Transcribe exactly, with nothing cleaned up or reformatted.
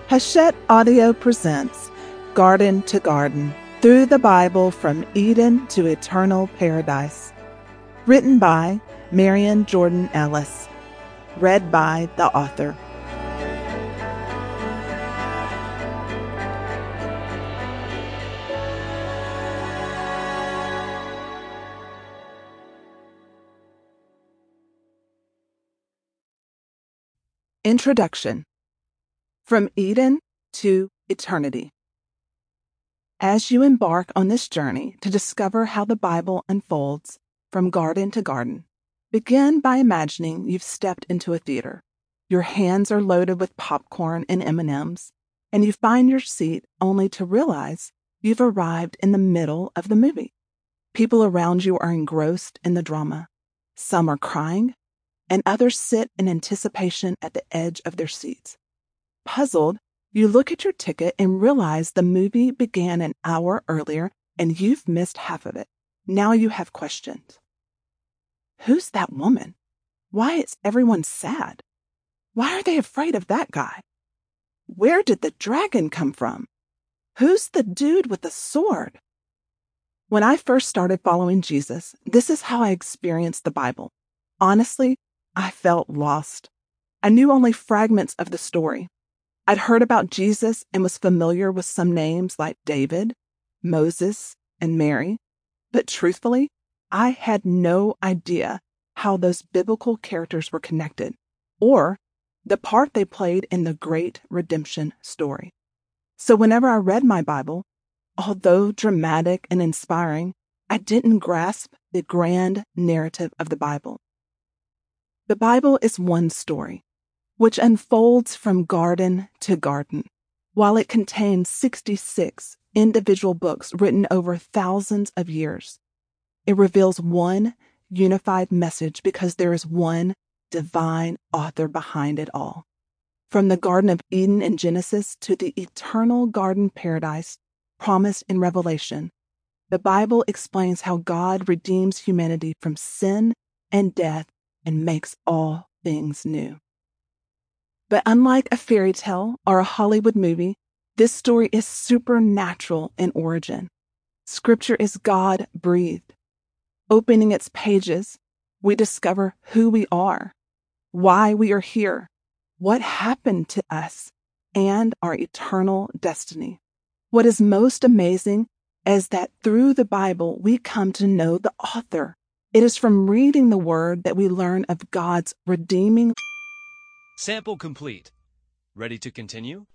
Hachette Audio presents Garden to Garden, Through the Bible from Eden to Eternal Paradise. Written by Marian Jordan Ellis. Read by the author. Introduction. From Eden to Eternity. As you embark on this journey to discover how the Bible unfolds from garden to garden, begin by imagining you've stepped into a theater. Your hands are loaded with popcorn and M and M's, and you find your seat only to realize you've arrived in the middle of the movie. People around you are engrossed in the drama. Some are crying, and others sit in anticipation at the edge of their seats. Puzzled, you look at your ticket and realize the movie began an hour earlier and you've missed half of it. Now you have questions. Who's that woman? Why is everyone sad? Why are they afraid of that guy? Where did the dragon come from? Who's the dude with the sword? When I first started following Jesus, this is how I experienced the Bible. Honestly, I felt lost. I knew only fragments of the story. I'd heard about Jesus and was familiar with some names like David, Moses, and Mary, but truthfully, I had no idea how those biblical characters were connected or the part they played in the great redemption story. So whenever I read my Bible, although dramatic and inspiring, I didn't grasp the grand narrative of the Bible. The Bible is one story, which unfolds from garden to garden. While it contains sixty-six individual books written over thousands of years, it reveals one unified message because there is one divine author behind it all. From the Garden of Eden in Genesis to the eternal garden paradise promised in Revelation, the Bible explains how God redeems humanity from sin and death and makes all things new. But unlike a fairy tale or a Hollywood movie, this story is supernatural in origin. Scripture is God-breathed. Opening its pages, we discover who we are, why we are here, what happened to us, and our eternal destiny. What is most amazing is that through the Bible, we come to know the author. It is from reading the Word that we learn of God's redeeming. Sample complete. Ready to continue?